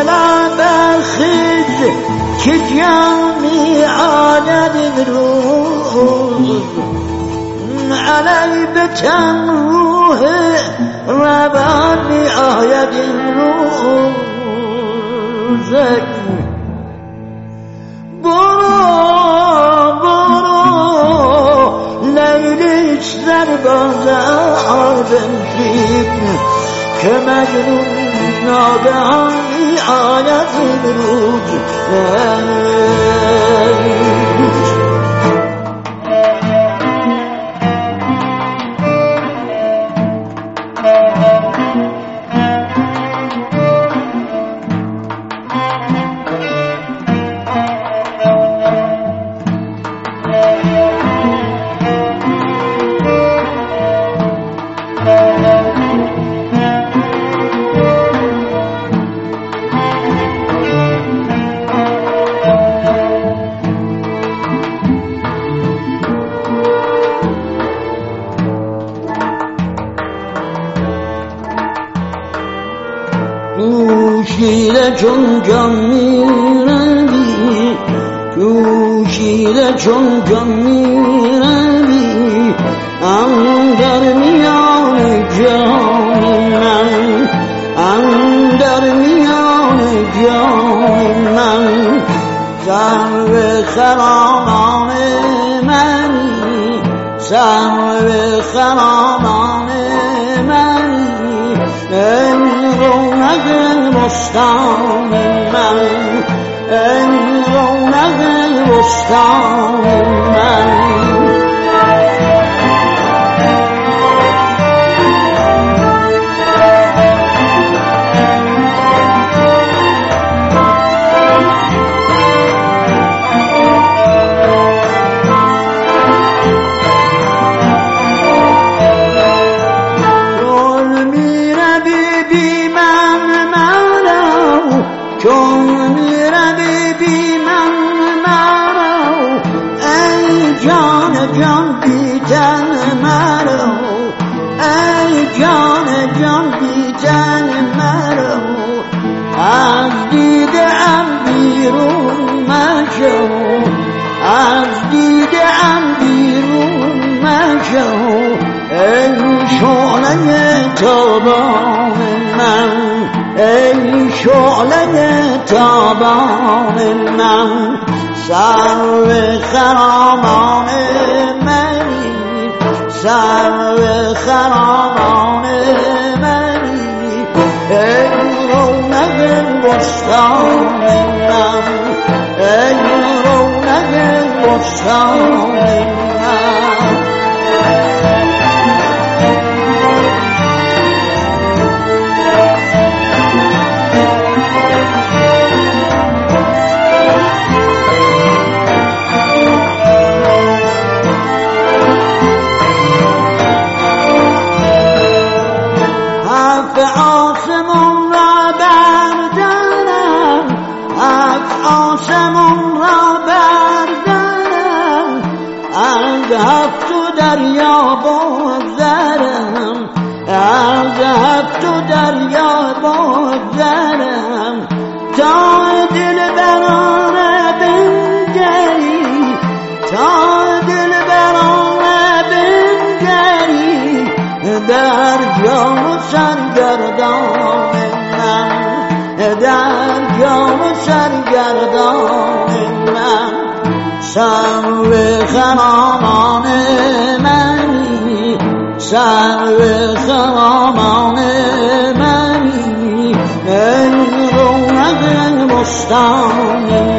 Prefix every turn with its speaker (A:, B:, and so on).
A: بخد که جمعی عادت امروز علی بتن روح روان می آید امروز برو لیلیش در بازار بنشین که مجنون ناگهانی آید امروز شیره چون جان میروی تو شیره چون جان میروی اندر میان جان من اندر میان جان من سرو خرامان منی سرو خرامان منی رونق بستان من ای رونق بستان من چون میروی بی من مرو ای جان جان بی تن مرو ای جان جان بی تن مرو از دیده ام بیرون مشو از دیده ام بیرون مشو ای شعله تابان من ای شعله تابان من سرو خرامان منی سرو خرامان منی ای رونق بستان من ای رونق بستان من آسمون را بردارم از آسمون را بردارم از هفت دریا بگذرم از هفت دریا بگذرم تا دل بران بنگری تا دل بران بنگری در جان و سرگردان من در جان و سرگردان من سرو خرامان منی سرو خرامان منی ای رونق بستان